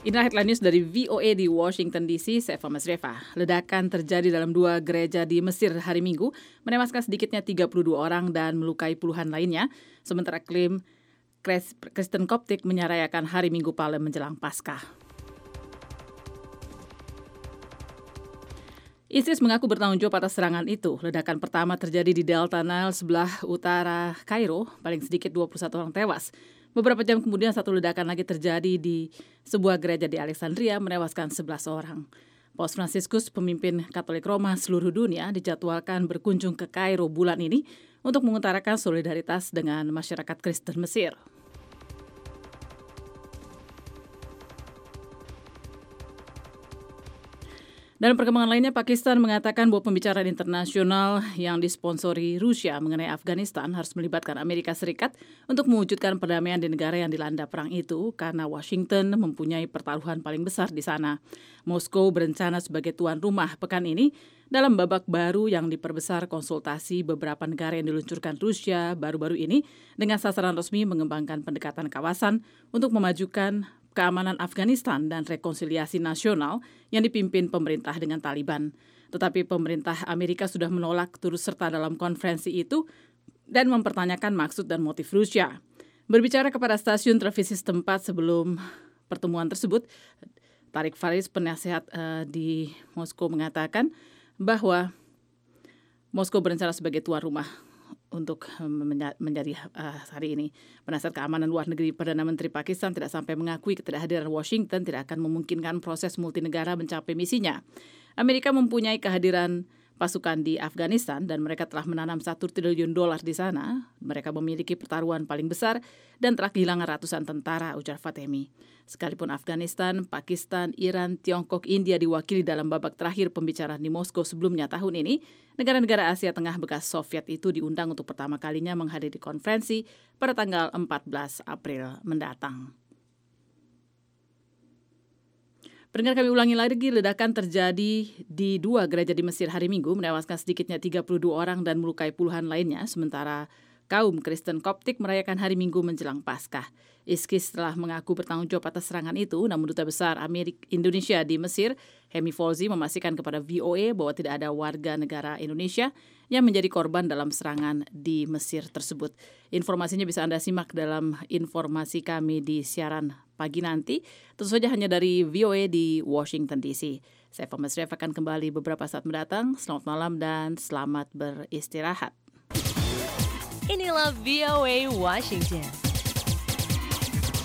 Inilah headline news dari VOA di Washington DC, saya Mas Reva. Ledakan terjadi dalam 2 gereja di Mesir hari Minggu, menewaskan sedikitnya 32 orang dan melukai puluhan lainnya, sementara klaim Kristen Koptik menyarayakan hari Minggu Palem menjelang Paskah. ISIS mengaku bertanggung jawab atas serangan itu. Ledakan pertama terjadi di Delta Nile sebelah utara Kairo, paling sedikit 21 orang tewas. Beberapa jam kemudian satu ledakan lagi terjadi di sebuah gereja di Alexandria menewaskan 11 orang. Paus Fransiskus, pemimpin Katolik Roma seluruh dunia, dijadwalkan berkunjung ke Kairo bulan ini untuk mengutarakan solidaritas dengan masyarakat Kristen Mesir. Dalam perkembangan lainnya, Pakistan mengatakan bahwa pembicaraan internasional yang disponsori Rusia mengenai Afghanistan harus melibatkan Amerika Serikat untuk mewujudkan perdamaian di negara yang dilanda perang itu karena Washington mempunyai pertaruhan paling besar di sana. Moskow berencana sebagai tuan rumah pekan ini dalam babak baru yang diperbesar konsultasi beberapa negara yang diluncurkan Rusia baru-baru ini dengan sasaran resmi mengembangkan pendekatan kawasan untuk memajukan keamanan Afghanistan dan rekonsiliasi nasional yang dipimpin pemerintah dengan Taliban. Tetapi pemerintah Amerika sudah menolak turut serta dalam konferensi itu dan mempertanyakan maksud dan motif Rusia. Berbicara kepada stasiun televisi setempat sebelum pertemuan tersebut, Tariq Faris, penasihat di Moskow, mengatakan bahwa Moskow berencana sebagai tuan rumah untuk menjadi hari ini. Penasihat Keamanan Luar Negeri Perdana Menteri Pakistan tidak sampai mengakui ketidakhadiran Washington tidak akan memungkinkan proses multinegara mencapai misinya. Amerika mempunyai kehadiran pasukan di Afghanistan dan mereka telah menanam $1 triliun di sana. Mereka memiliki pertaruhan paling besar dan telah kehilangan ratusan tentara, ujar Fatemi. Sekalipun Afghanistan, Pakistan, Iran, Tiongkok, India diwakili dalam babak terakhir pembicaraan di Moskow sebelumnya tahun ini, negara-negara Asia Tengah bekas Soviet itu diundang untuk pertama kalinya menghadiri konferensi pada tanggal 14 April mendatang. Pendengar, kami ulangi lagi, ledakan terjadi di 2 gereja di Mesir hari Minggu, menewaskan sedikitnya 32 orang dan melukai puluhan lainnya, sementara kaum Kristen Koptik merayakan hari Minggu menjelang Paskah. ISIS telah mengaku bertanggung jawab atas serangan itu, namun Duta Besar Indonesia di Mesir, Hemi Fauzi, memastikan kepada VOA bahwa tidak ada warga negara Indonesia yang menjadi korban dalam serangan di Mesir tersebut. Informasinya bisa Anda simak dalam informasi kami di siaran pagi nanti, tentu saja hanya dari VOA di Washington DC. Saya Mas Reva akan kembali beberapa saat mendatang. Selamat malam dan selamat beristirahat. Inilah VOA Washington.